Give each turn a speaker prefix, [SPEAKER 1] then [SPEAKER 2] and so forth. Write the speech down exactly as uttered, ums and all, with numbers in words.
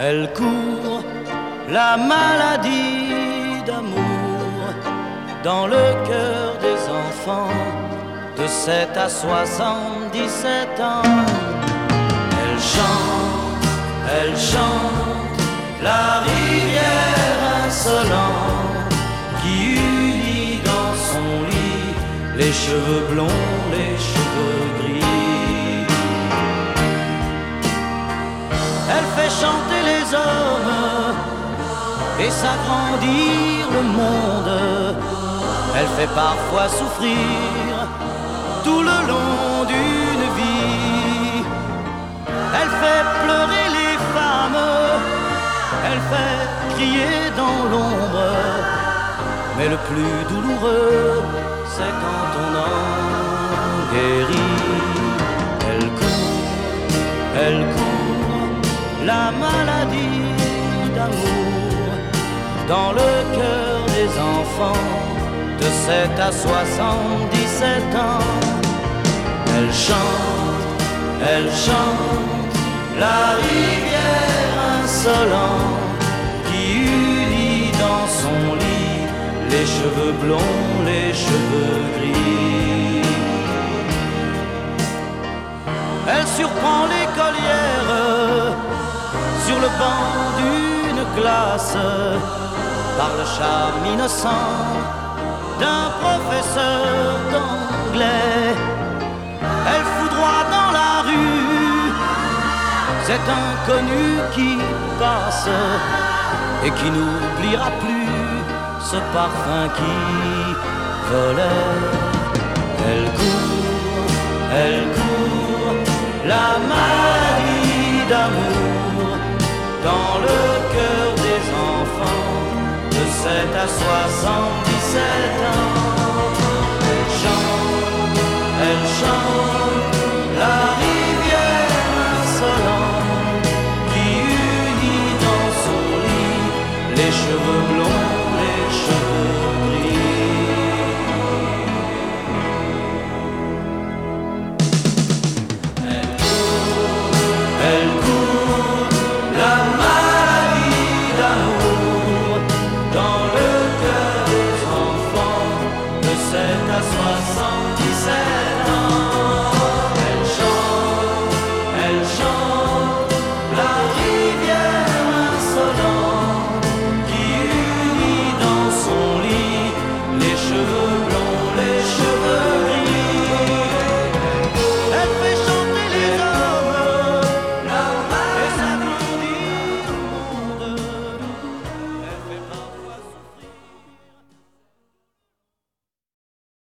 [SPEAKER 1] Elle court, la maladie d'amour, dans le cœur des enfants de sept à soixante-dix-sept ans. Elle chante, elle chante, la rivière insolente qui unit dans son lit les cheveux blonds, les cheveux gris. Elle fait chanter les hommes et s'agrandir le monde. Elle fait parfois souffrir tout le long d'une vie. Elle fait pleurer les femmes, elle fait crier dans l'ombre. Mais le plus douloureux, c'est quand on en guérit. Elle court, elle court, la maladie d'amour, dans le cœur des enfants de sept à soixante-dix-sept ans. Elle chante, elle chante, la rivière insolente qui unit dans son lit les cheveux blonds, les cheveux gris. Elle surprend l'écolière sur le banc d'une classe par le charme innocent d'un professeur d'anglais. Elle foudroie dans la rue cet inconnu qui passe et qui n'oubliera plus ce parfum qui volait. Elle court, elle court, la maladie d'amour, dans le cœur des enfants de sept à soixante.